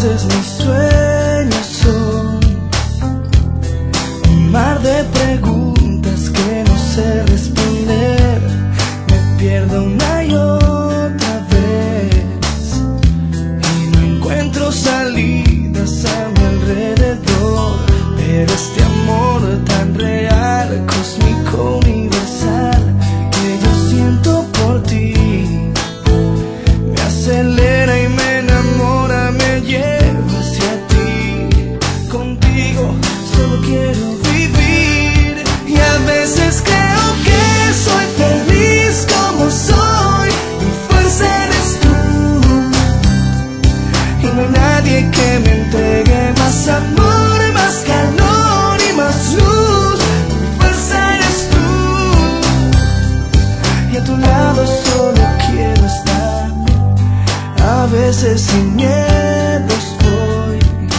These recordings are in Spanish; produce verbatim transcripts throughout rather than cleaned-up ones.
veces mis sueños son un mar de preguntas que no sé responder. Me pierdo una y otra vez y no encuentro salidas a mi alrededor. Pero este amor tan real, cósmico, universal, que yo siento por ti, me acelera y me enamora, me lleva hacia ti. Contigo solo quiero vivir y a veces creo que soy feliz como soy. Mi fuerza eres tú y no hay nadie que me entregue más amor, más calor y más luz. Mi fuerza eres tú y a tu lado solo quiero estar. A veces sin miedo estoy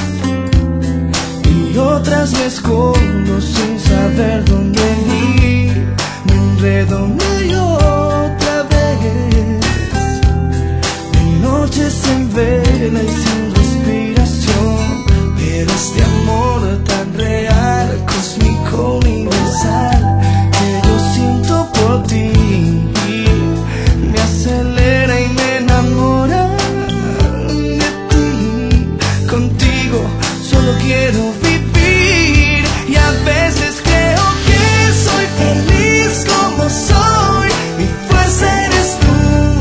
y otras me escondo sin saber dónde ir. Me enredo una y otra vez, de noche sin vela y sin respiración. Pero este amor tan real, cósmico, universal, que yo siento por ti, me acelera y me enamora de ti. Contigo solo quiero vivir y a veces creo que soy feliz como soy. Mi fuerza eres tú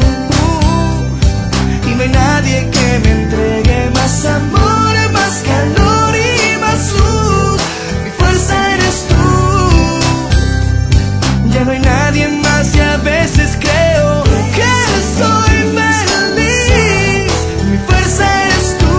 y no hay nadie que me entregue más amor, más calor y más luz. Mi fuerza eres tú, ya no hay nadie más y a veces creo que soy feliz. Mi fuerza eres tú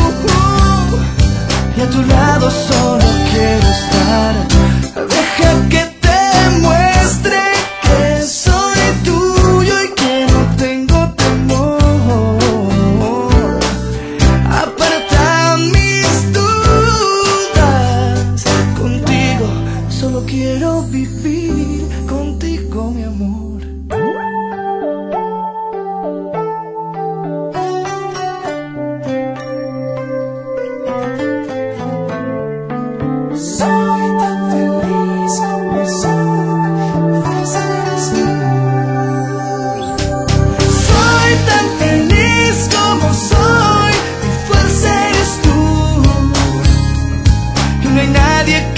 y a tu lado solo quiero estar. Deja que te muestre que soy tuyo y que no tengo temor. Aparta mis dudas, contigo solo quiero vivir, contigo mi amor. Soy tan feliz como soy, mi fuerza eres tú. Soy tan feliz como soy, mi fuerza eres tú. Y no hay nadie